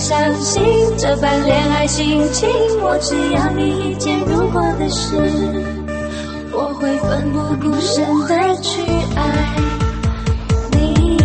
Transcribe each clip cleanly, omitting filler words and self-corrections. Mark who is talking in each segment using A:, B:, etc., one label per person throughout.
A: 相信这般恋爱心情。我只要你一件如果的事，我会奋不顾身的去爱你。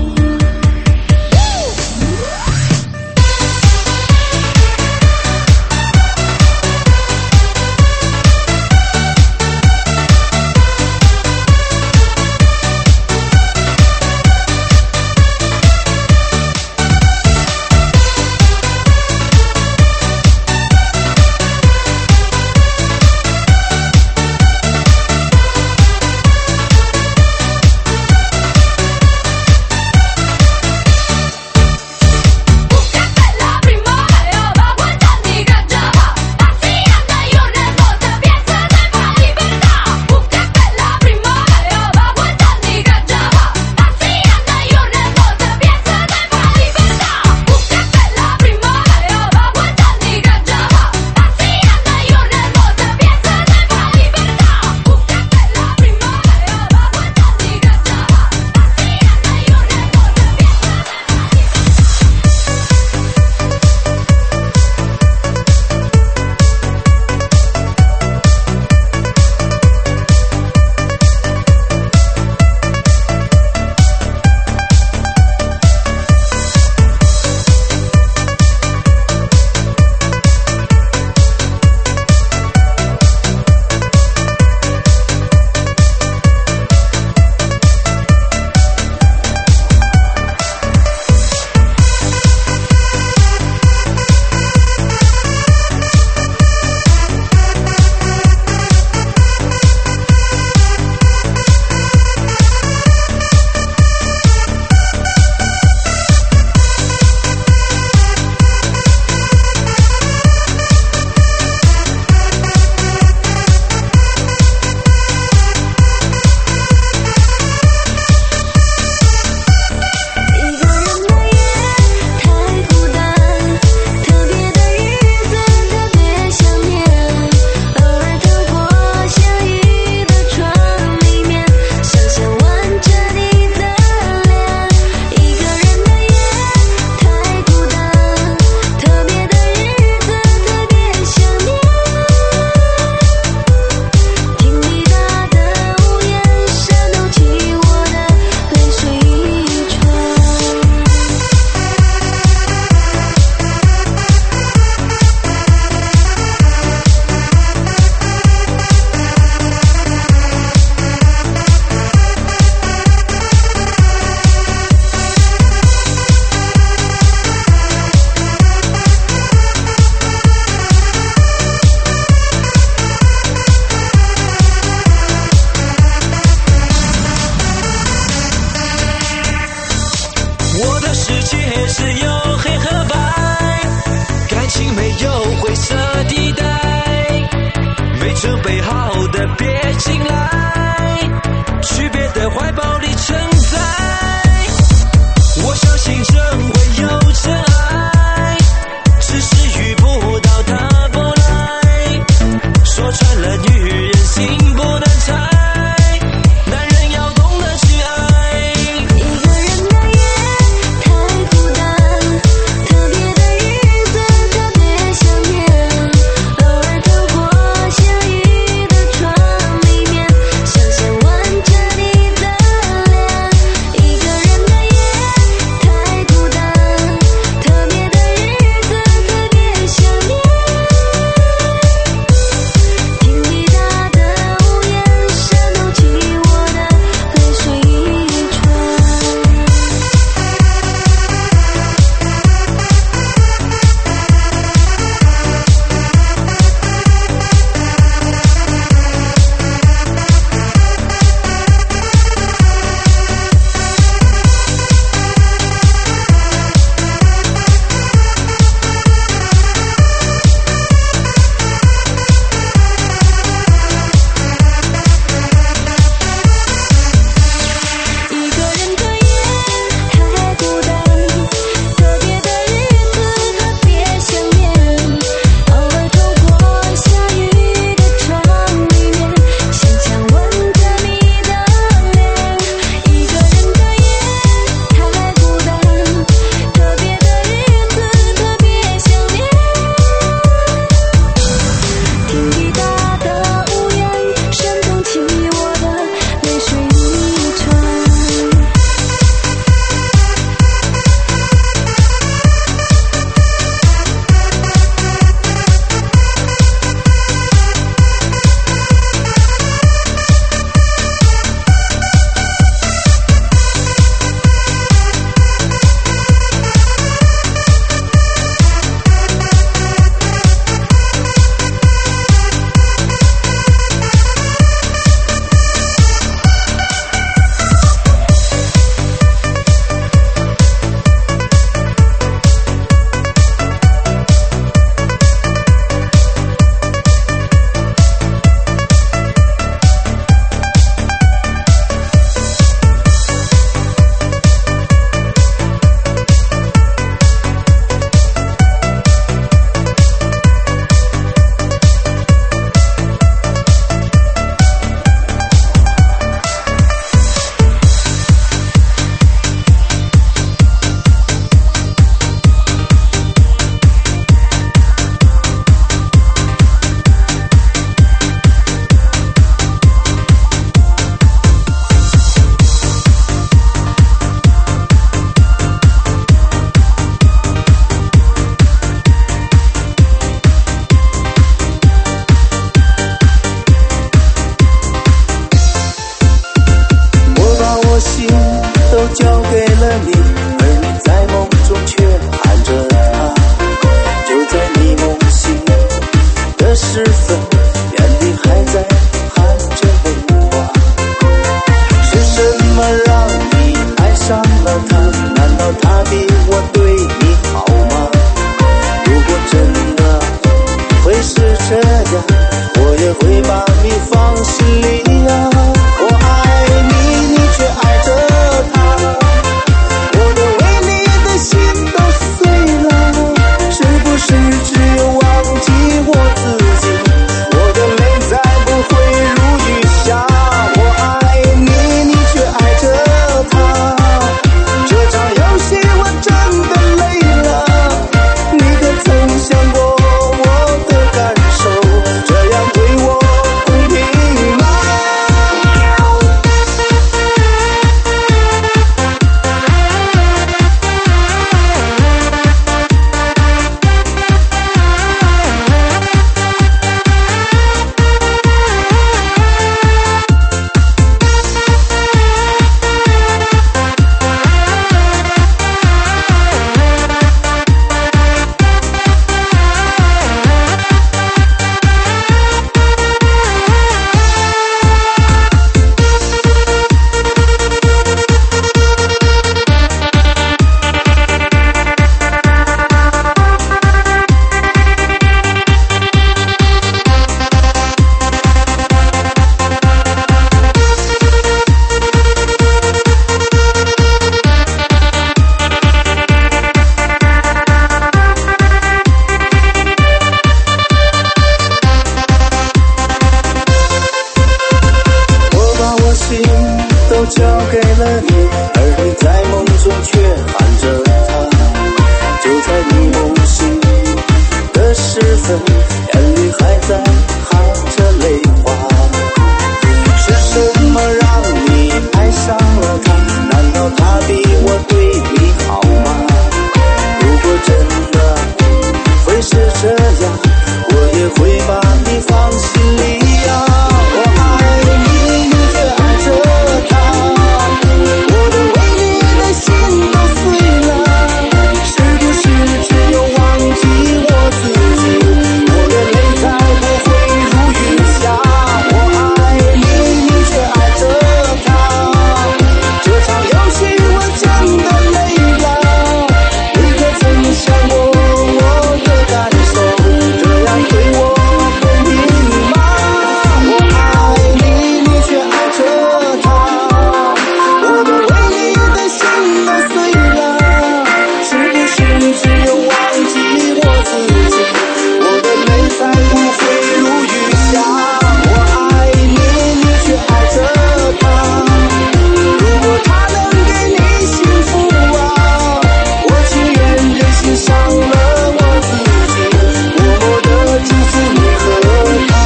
B: 分，眼里还在含着泪花。是什么让你爱上了他？难道他比我对你好吗？如果真的会是这样，我也会把你放心里呀。我爱你，你却爱着他，我的为你的心都碎了，是不是只有忘记我自己，我的泪才不会如雨下。我爱你，你却爱着他，这场游戏我真的累了，你可曾想过我的感受，这样对我公平吗？我爱你，你却爱着他，我的为你的心都碎了，是不是只有忘记我自己，我的泪才不会如雨下。我爱你，你却爱着他，如果他能给你幸福啊，我情愿任性伤了我自己，默默地祝福你和他。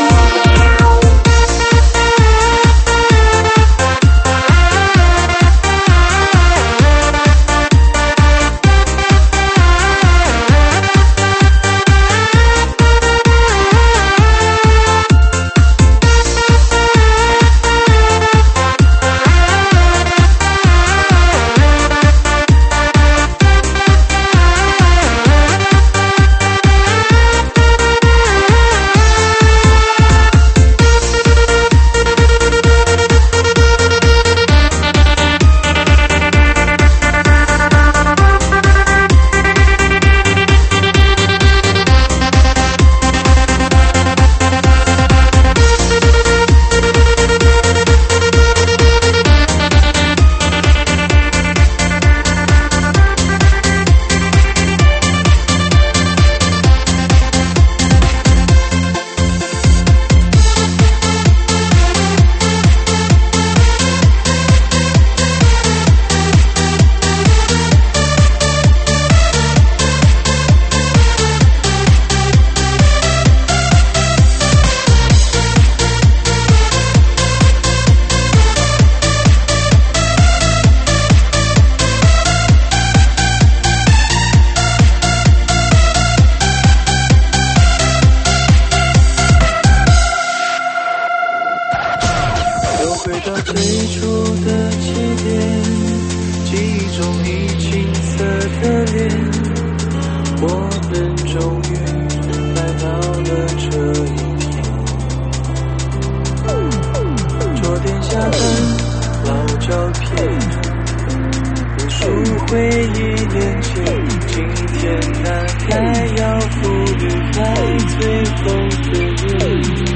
B: 又回到最初的起点，记忆中你青涩的脸，我们终于来到了这一天。桌垫下的老照片，无数回忆连接，今天大概要赋予在最后的人。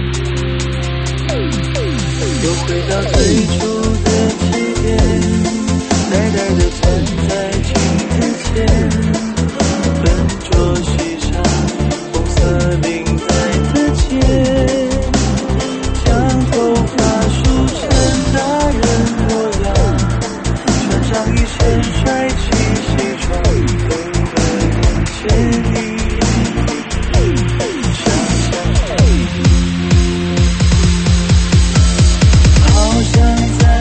B: 又回到最初的起点，呆呆地站在镜子前，笨拙细沙，红色领带的结，将头发梳成大人模样，穿上一身帅气西装，走到眼前你。好像在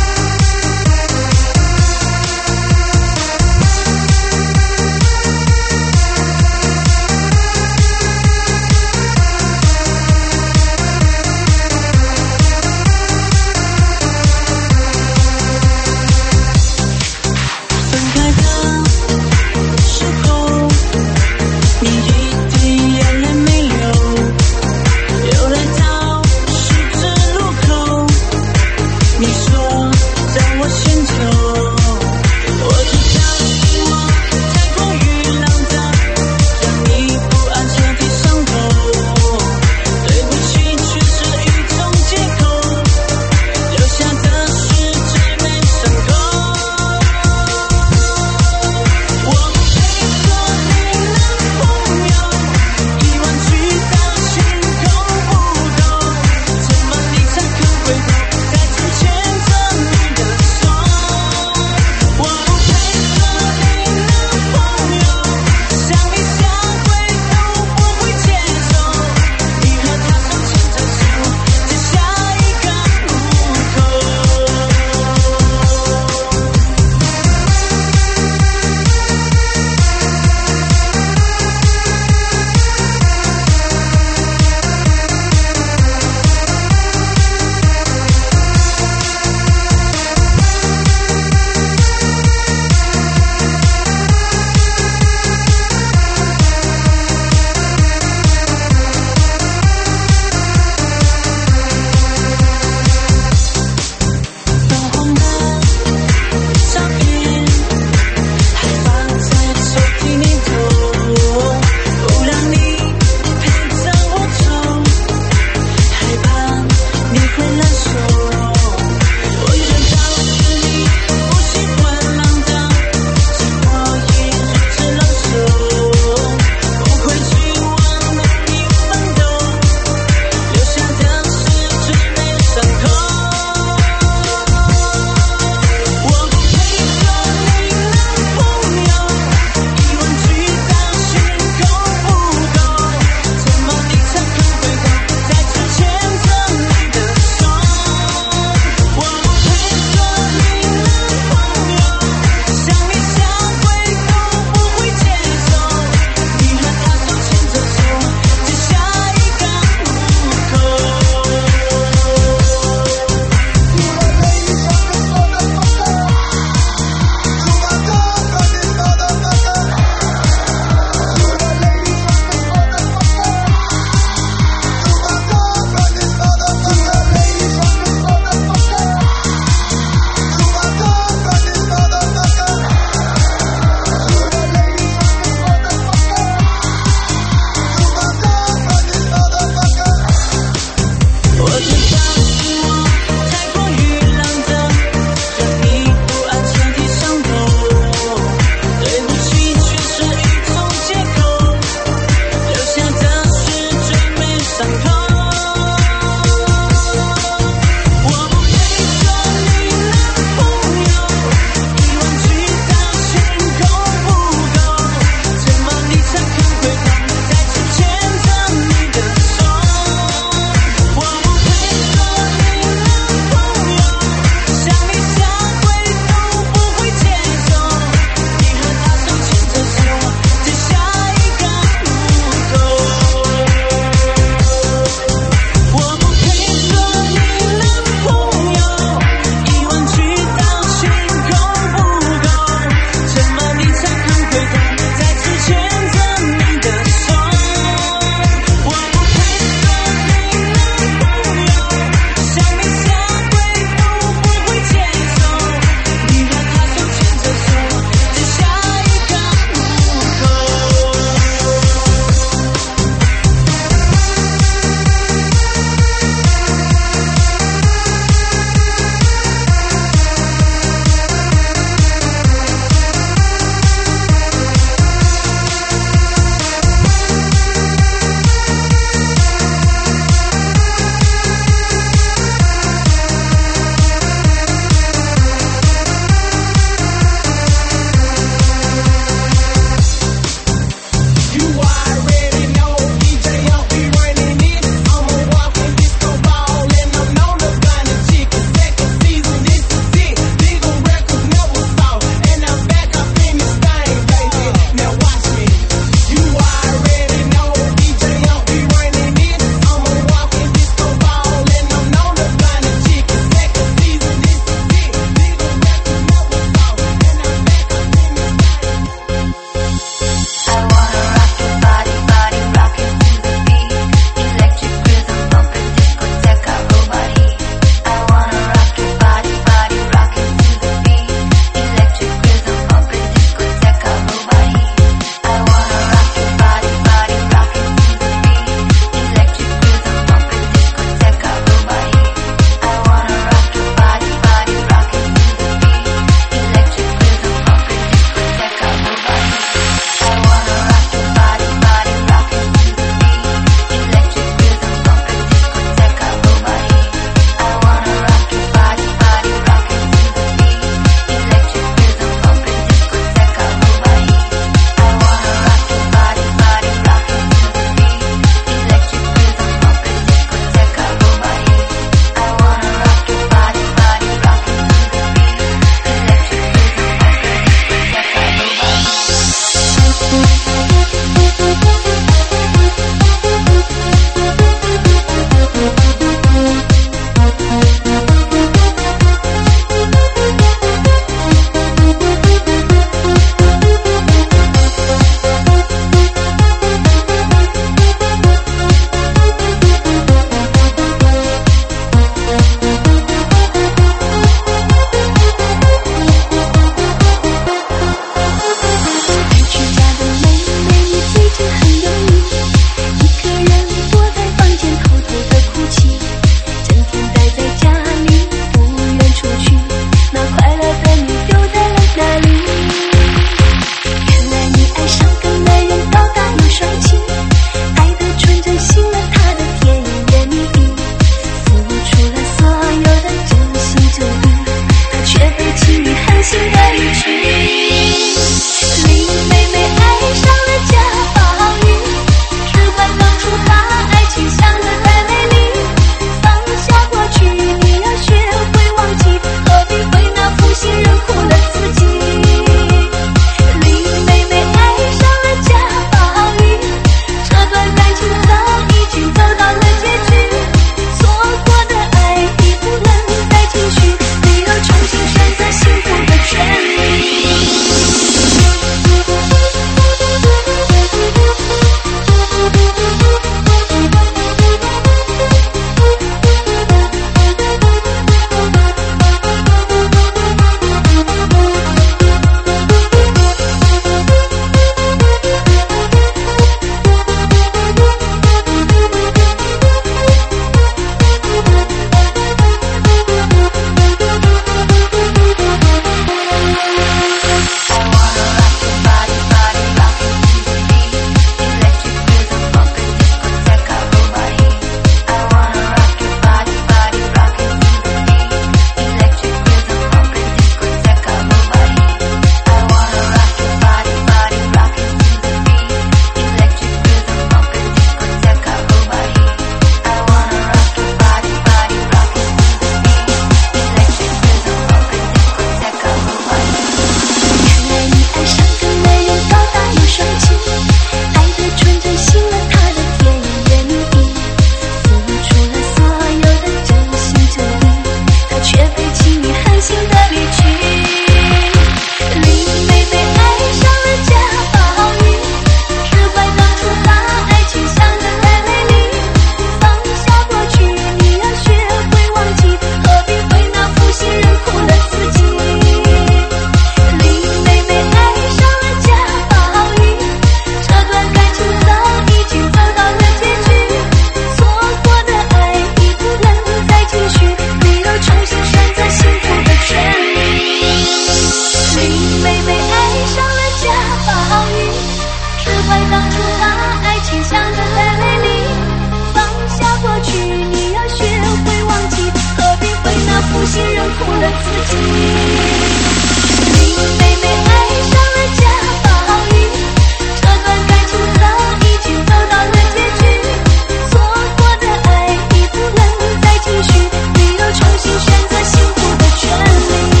A: 心认苦了自己。林妹妹爱上了贾宝玉，这段感情早已经走到了结局，错过的爱已不能再继续，没有重新选择幸福的权利。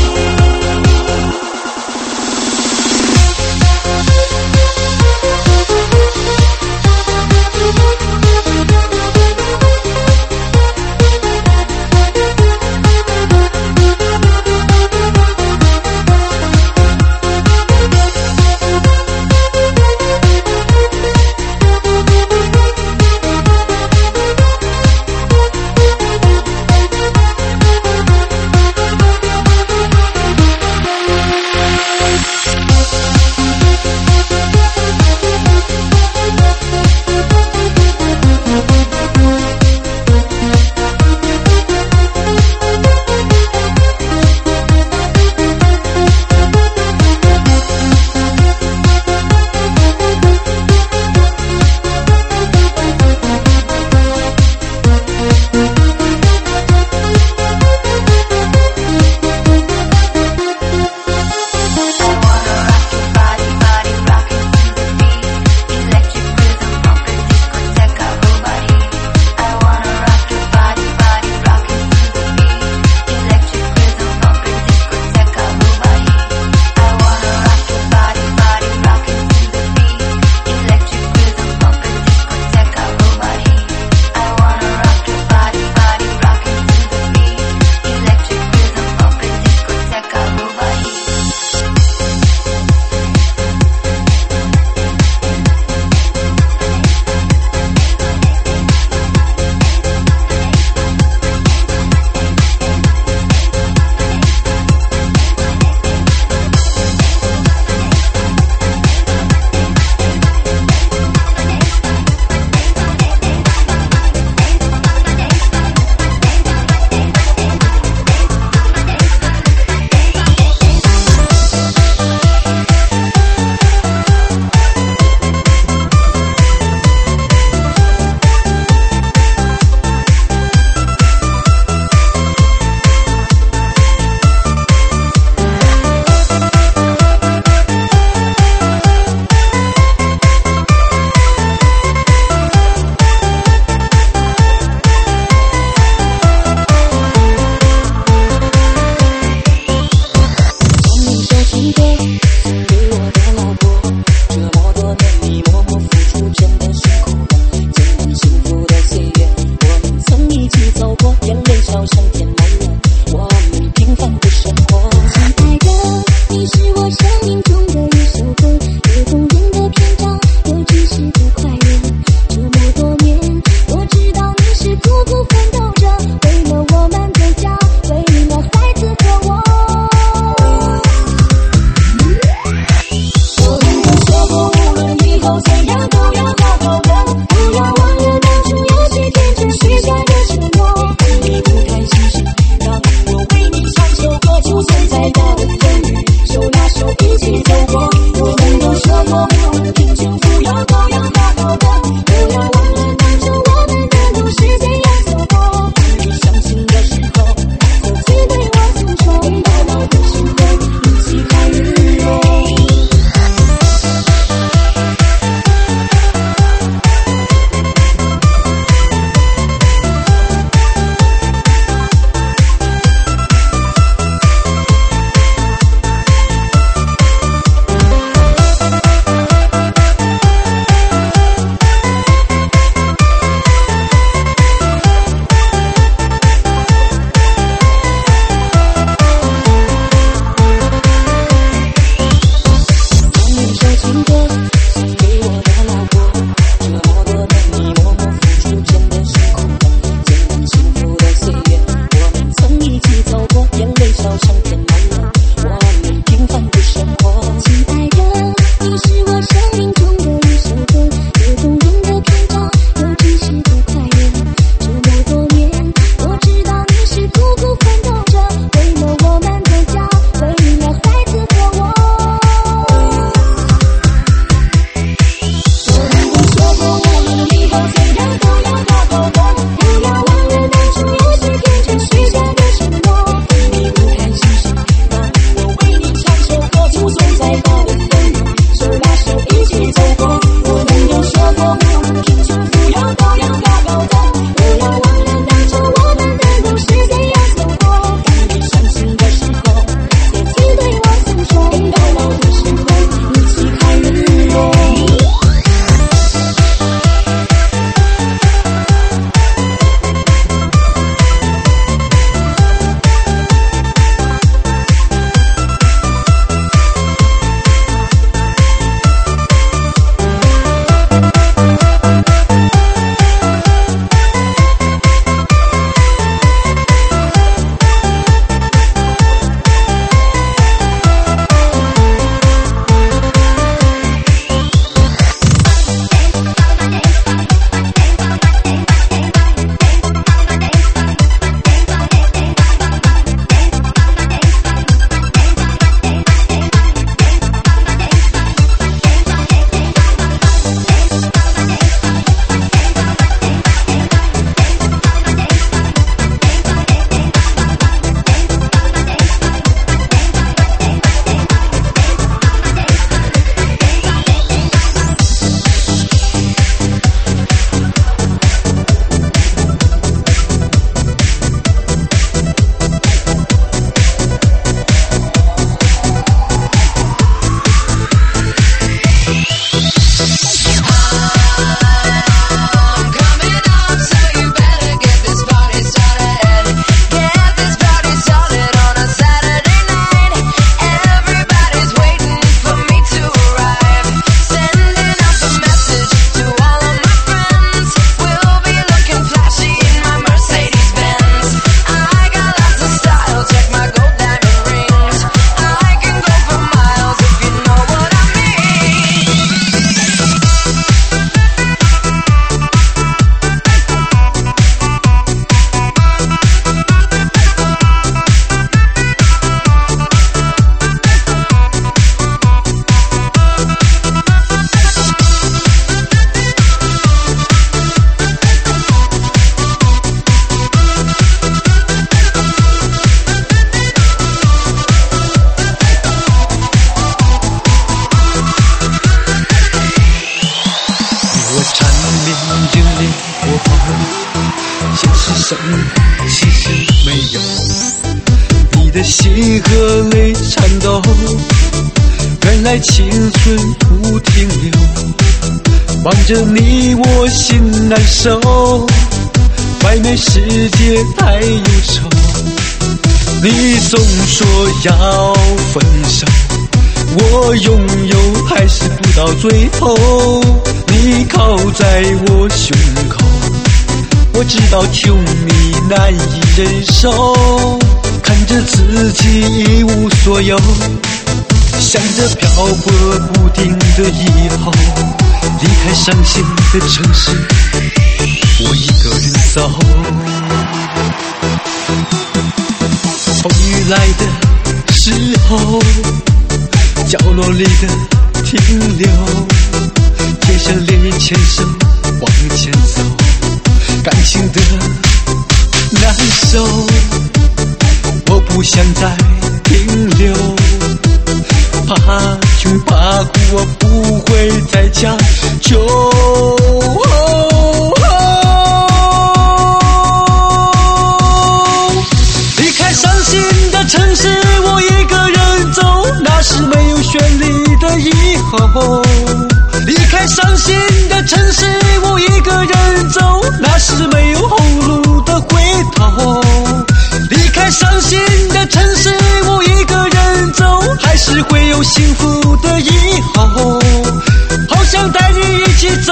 A: 一起走过。我们有说过无论贫穷富有都要高高的，不要忘了当初我们的路是怎样走过。当你伤心的时候，别记对我诉说，到老的时候一起看日落。
C: 其实没有，你的心和泪颤抖，原来青春不停留，望着你我心难受，外面世界太忧愁，你总说要分手，我拥有还是不到最后，你靠在我胸口，我知道求你难以忍受，看着自己一无所有，想着漂泊不定的以后，离开伤心的城市，我一个人走。风雨来的时候，角落里的停留，贴上脸牵手往前走，感情的难受，我不想再停留，怕穷怕苦，我不会再强求。离开伤心的城市，我一个人走，那是没有绚丽的以后。离开伤心的城市，我一个人走，那是没有后路的回头。离开伤心的城市，我一个人走，还是会有幸福的以后。好想带你一起走，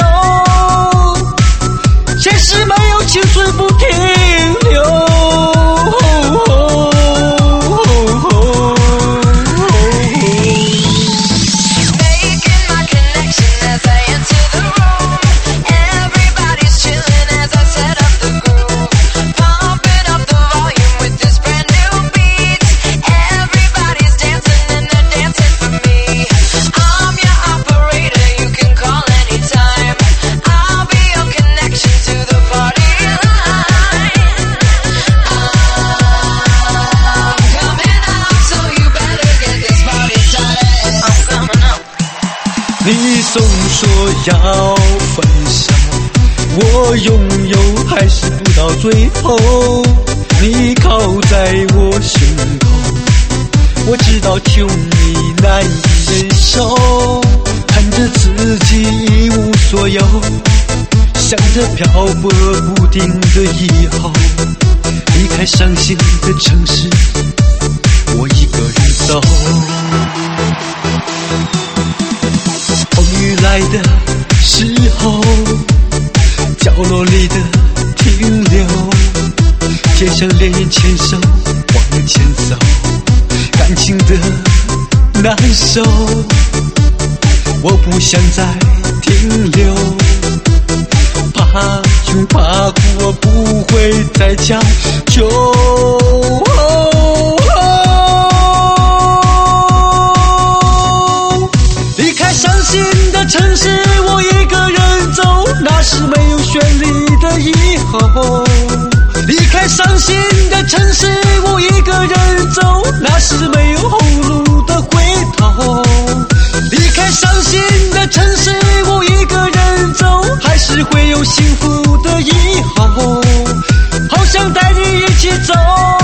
C: 前世没有青春不停留。
D: I
C: 总说要分手，我拥有还是不到最后。你靠在我胸口，我知道求你难以忍受，看着自己一无所有，想着漂泊不定的以后，离开伤心的城市，我一个人走。风雨来的时候，角落里的停留，街上恋人牵手往前走，感情的难受，我不想再停留，怕穷怕苦，我不会再将就。离开伤心的城市，我一个人走，那是没有绚丽的以后。离开伤心的城市，我一个人走，那是没有后路的回头。离开伤心的城市，我一个人走，还是会有幸福的以后。好想带你一起走，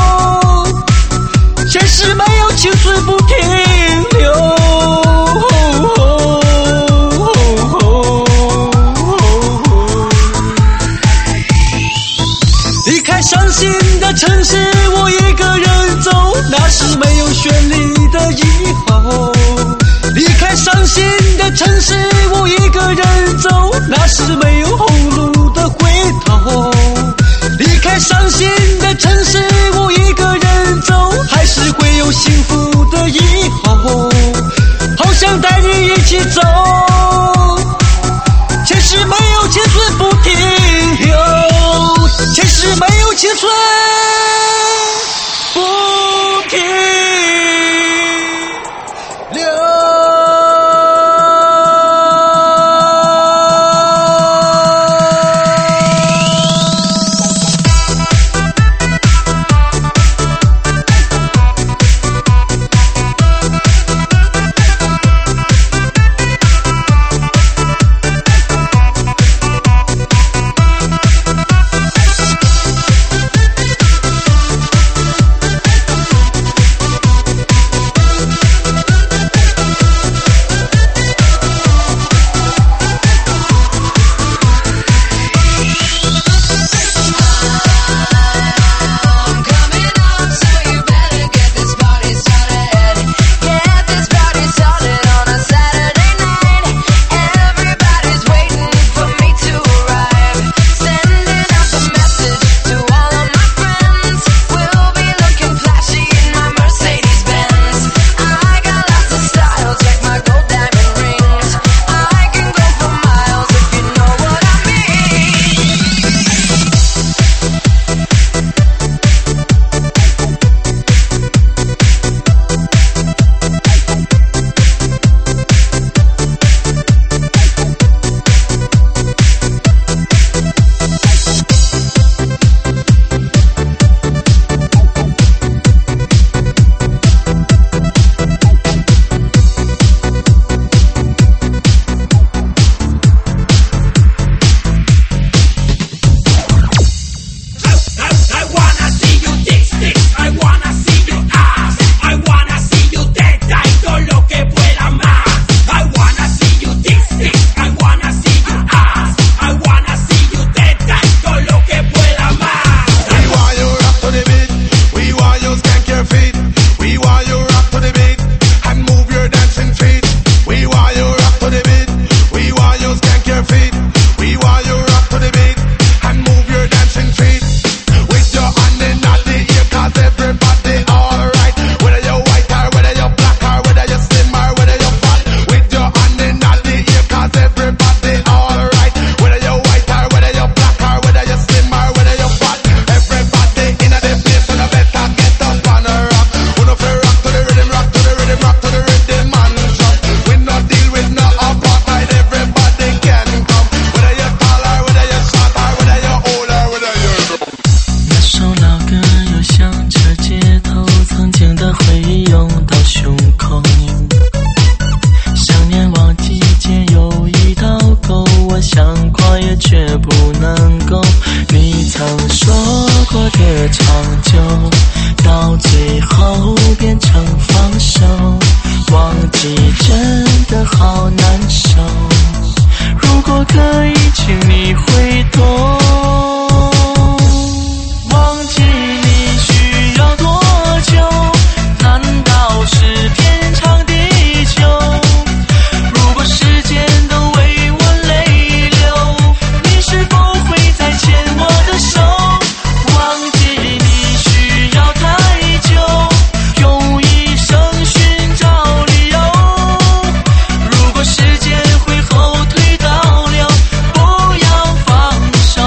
C: 现实没有情绪不停留。离开伤心的城市，我一个人走，那是没有绚丽的以后。离开伤心的城市，我一个人走，那是没有后路的回头。离开伤心的城市，我一个人走，还是会有幸福的以后。好想带你一起走，现实没有情绪不停留，现实没有情绪不停留。
D: 越却不能够你曾说过的长久，到最后变成放手，忘记真的好难受。如果可以请你回头，忘记你需要多久？难道是天长地久？如果时间都为我泪流，你是否会再牵我的手？忘记你需要太久，用一生寻找理由。如果时间会后退倒流，不要放手。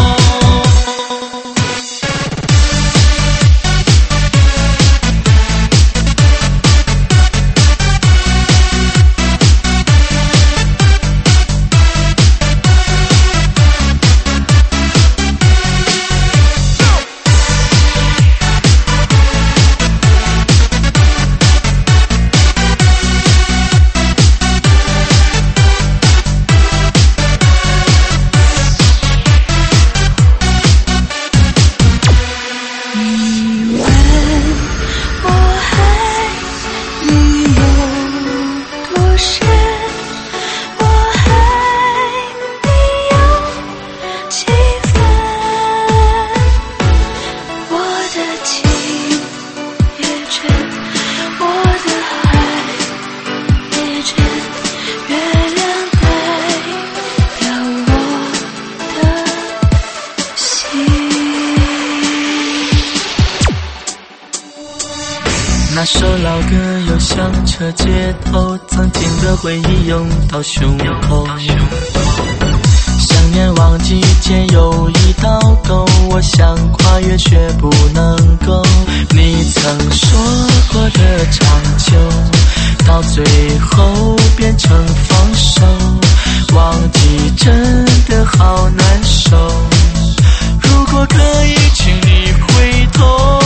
D: 那首老歌又响彻街头，曾经的回忆涌到胸口，想念忘记间有一道沟，我想跨越却不能够你曾说过的长久，到最后变成放手，忘记真的好难受。如果可以请你回头，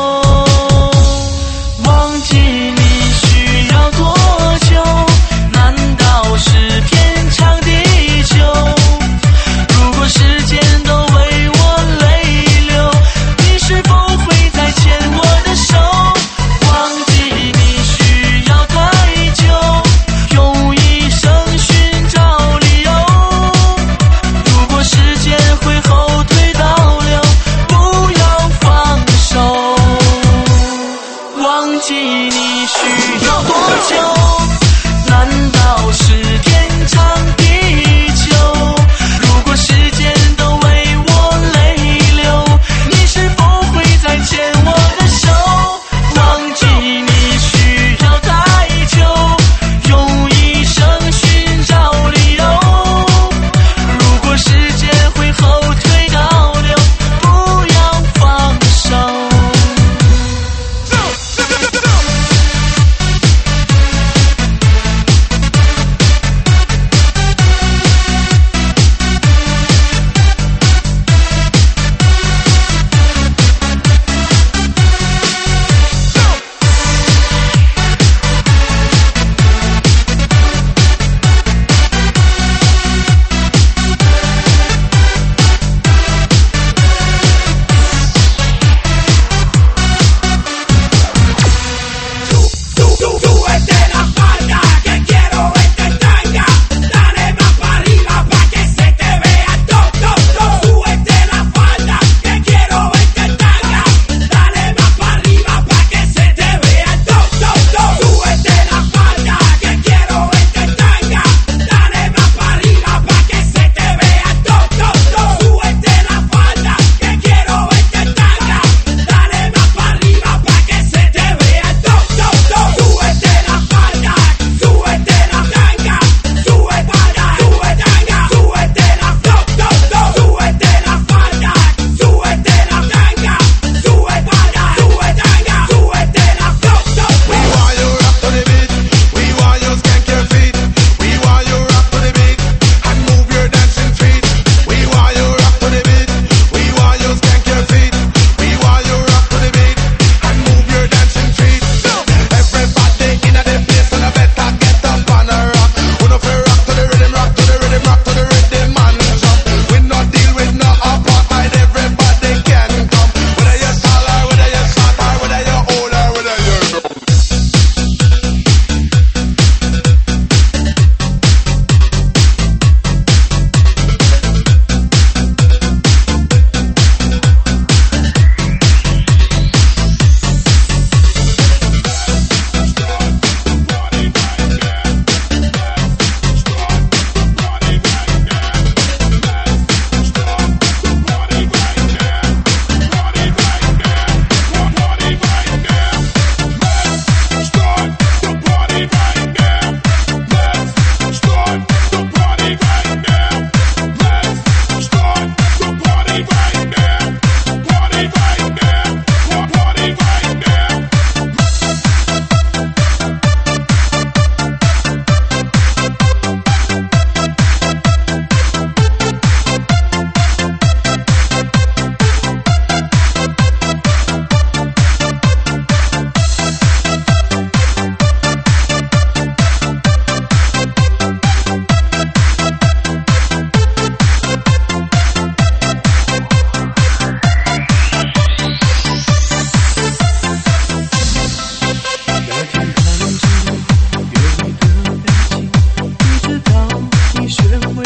D: 忘记你需要多久？难道是天长地久？如果时间都为我泪流，你是否会再牵我的手？忘记你需要太久，用一生寻找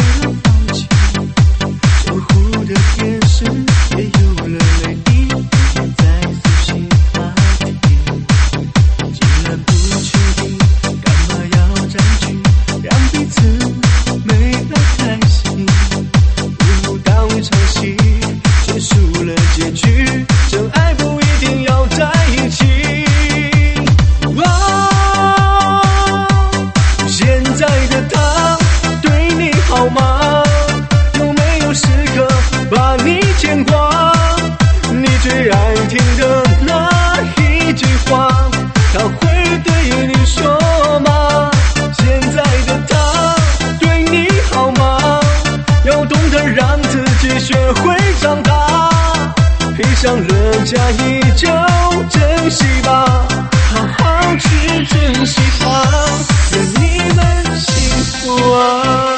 C: 了放弃，守护的天使也有了泪滴，在撕心塌地。既然不确定，干嘛要占据，让彼此没了开心？不如当一场戏，结束了结局，真爱不一定要在一起。现在的他对你好吗？有没有时刻把你牵挂？你最爱听的那一句话，他会对你说吗？现在的他对你好吗？要懂得让自己学会长大，披上了嫁衣就珍惜吧，好好去珍惜它，愿你们幸福啊。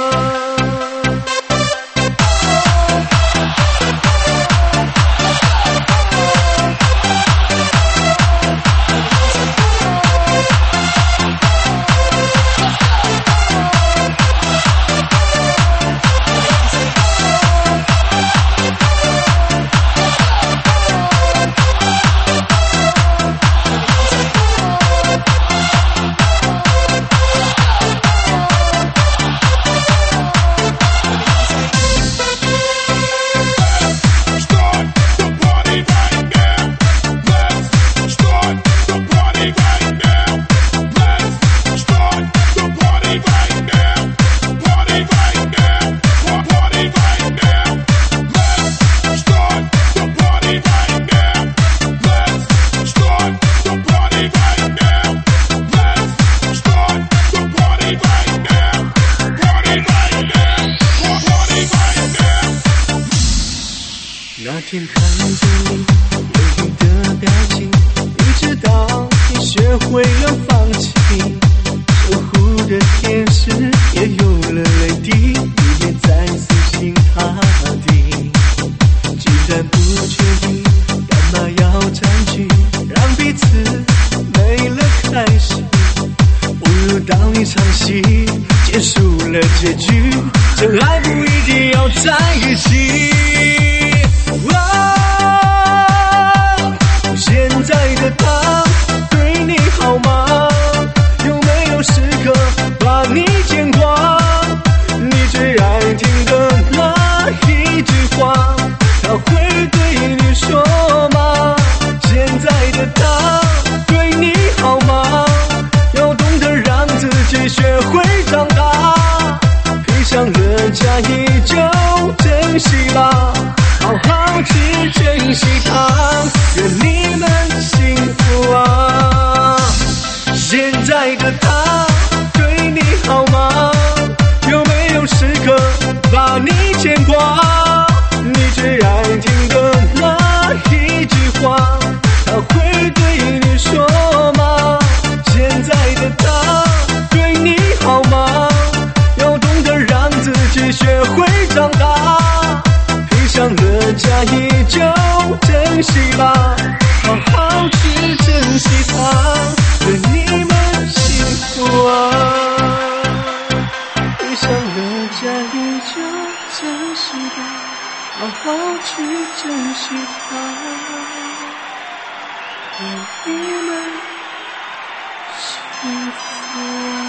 C: 那天看见你忧郁的表情，一直到你学会了放弃，守护的天使也有了泪滴，你也在撕心塌地。既然不确定，干嘛要占据，让彼此没了开心？不如当一场戏，结束了结局，真爱不一定要在一起。现在的他对你好吗？有没有时刻把你牵挂？你最爱听的那一句话，他会对你说吗？现在的他对你好吗？要懂得让自己学会长大，披上了嫁衣就珍惜吧，好好去珍惜它，愿你们幸福啊。现在的他对你好吗？有没有时刻把你牵挂？你最爱听的那一句话，他会对你说吗？现在的他对你好吗？要懂得让自己学会长大，披上了嫁衣就珍惜吧，好好去珍惜它，愿你们幸福啊。披上了嫁衣就珍惜吧，好好去珍惜它，愿你们幸福啊。